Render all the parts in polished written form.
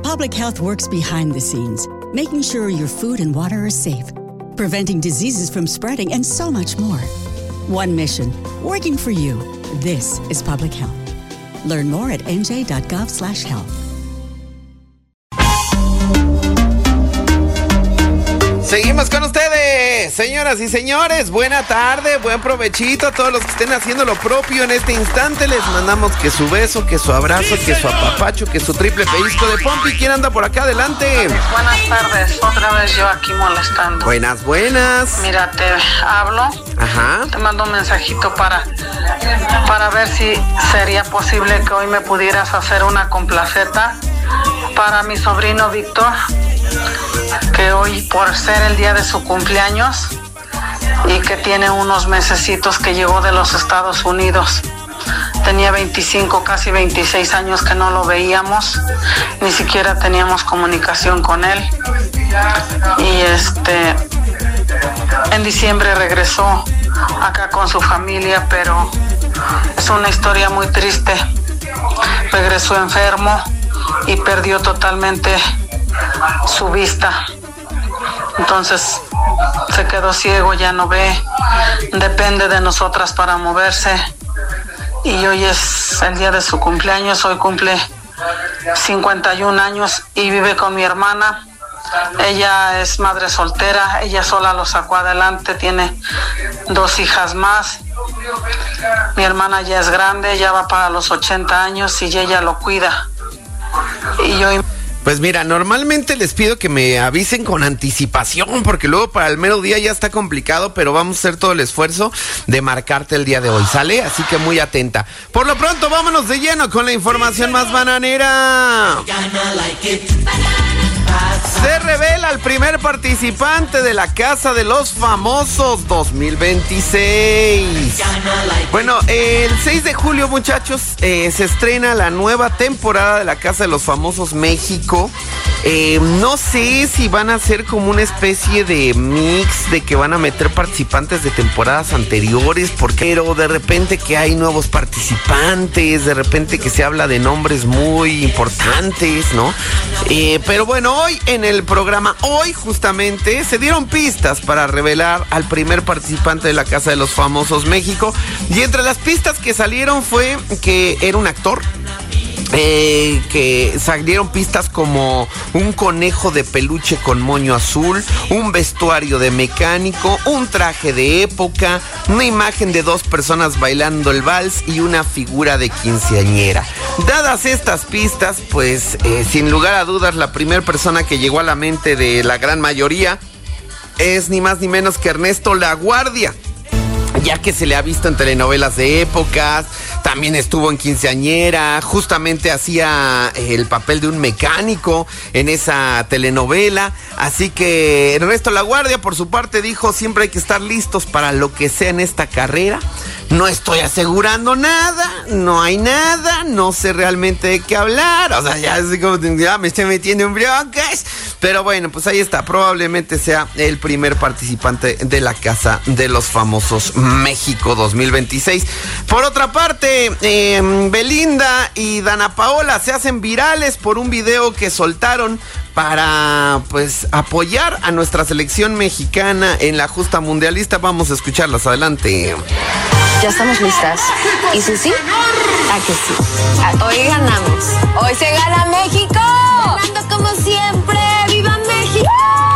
Public Health works behind the scenes, making sure your food and water are safe, preventing diseases from spreading, and so much more. One mission, working for you. This is Public Health. Learn more at nj.gov/health. Seguimos con ustedes, señoras y señores. Buena tarde, buen provechito a todos los que estén haciendo lo propio en este instante. Les mandamos que su beso, que su abrazo, que su apapacho, que su triple pellizco de pompi. ¿Quién anda por acá? Adelante. Buenas tardes, otra vez yo aquí molestando. Buenas, buenas. Mira, te hablo. Ajá. Te mando un mensajito para ver si sería posible que hoy me pudieras hacer una complaceta para mi sobrino Víctor, que hoy, por ser el día de su cumpleaños y que tiene unos mesecitos que llegó de los Estados Unidos. Tenía 25, casi 26 años que no lo veíamos, ni siquiera teníamos comunicación con él. Y en diciembre regresó acá con su familia, pero es una historia muy triste. Regresó enfermo y perdió totalmente su vista. Entonces se quedó ciego, ya no ve, depende de nosotras para moverse. Y hoy es el día de su cumpleaños, hoy cumple 51 años y vive con mi hermana. Ella es madre soltera, ella sola lo sacó adelante, tiene 2 hijas más. Mi hermana ya es grande, ya va para los 80 años y ella lo cuida. Y yo... Pues mira, normalmente les pido que me avisen con anticipación, porque luego para el mero día ya está complicado, pero vamos a hacer todo el esfuerzo de marcarte el día de hoy, ¿sale? Así que muy atenta. Por lo pronto, vámonos de lleno con la información más bananera. Se revela el primer participante de la Casa de los Famosos 2026. Bueno, el 6 de julio, muchachos, se estrena la nueva temporada de la Casa de los Famosos México. No sé si van a ser como una especie de mix de que van a meter participantes de temporadas anteriores, pero de repente que hay nuevos participantes, de repente que se habla de nombres muy importantes, ¿no? Pero bueno, hoy en el programa, hoy justamente, se dieron pistas para revelar al primer participante de la Casa de los Famosos México. Y entre las pistas que salieron fue que era un actor. Que salieron pistas como un conejo de peluche con moño azul, un vestuario de mecánico, un traje de época, una imagen de 2 personas bailando el vals y una figura de quinceañera. Dadas estas pistas, pues sin lugar a dudas la primera persona que llegó a la mente de la gran mayoría es ni más ni menos que Ernesto LaGuardia, ya que se le ha visto en telenovelas de épocas, también estuvo en Quinceañera, justamente hacía el papel de un mecánico en esa telenovela. Así que Ernesto LaGuardia, por su parte, dijo: siempre hay que estar listos para lo que sea en esta carrera. No estoy asegurando nada, no hay nada, no sé realmente de qué hablar. O sea, ya así como ya me estoy metiendo en broncas. Pero bueno, pues ahí está, probablemente sea el primer participante de la Casa de los Famosos México 2026. Por otra parte, Belinda y Dana Paola se hacen virales por un video que soltaron para, pues, apoyar a nuestra selección mexicana en la justa mundialista. Vamos a escucharlas, adelante. Ya estamos listas. ¿Y Susi? ¿A que sí? Hoy ganamos. Hoy se gana México. Ganando como siempre. ¡Viva México!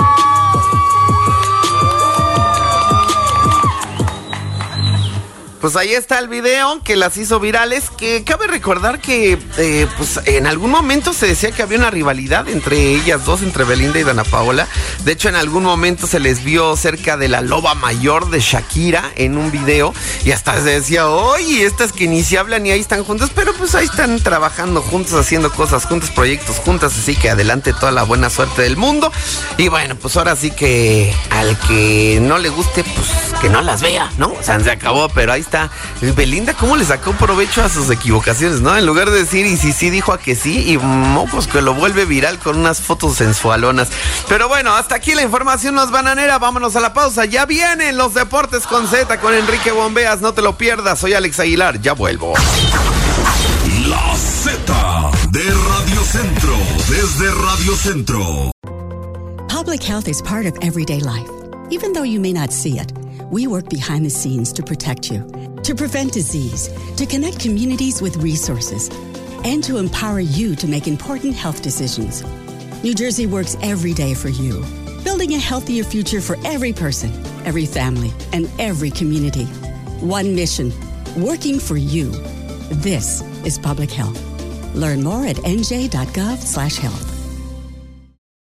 Pues ahí está el video que las hizo virales, que cabe recordar que pues en algún momento se decía que había una rivalidad entre ellas dos, entre Belinda y Dana Paola. De hecho, en algún momento se les vio cerca de la loba mayor de Shakira en un video y hasta se decía: oye, estas que ni se hablan y ahí están juntas, pero pues ahí están trabajando juntas, haciendo cosas juntas, proyectos juntas, así que adelante, toda la buena suerte del mundo. Y bueno, pues ahora sí que al que no le guste, pues que no las vea, ¿no? O sea, se acabó, pero ahí está. Belinda, ¿cómo le sacó provecho a sus equivocaciones, no? En lugar de decir y sí dijo a que sí, y pues que lo vuelve viral con unas fotos sensualonas. Pero bueno, hasta aquí la información más bananera. Vámonos a la pausa. Ya vienen los deportes con Z con Enrique Bombeas. No te lo pierdas. Soy Alex Aguilar. Ya vuelvo. La Z de Radio Centro, desde Desde Radio Centro. Public health is part of everyday life. Even though you may not see it, we work behind the scenes to protect you, to prevent disease, to connect communities with resources, and to empower you to make important health decisions. New Jersey works every day for you, building a healthier future for every person, every family, and every community. One mission, working for you. This is public health. Learn more at nj.gov/health.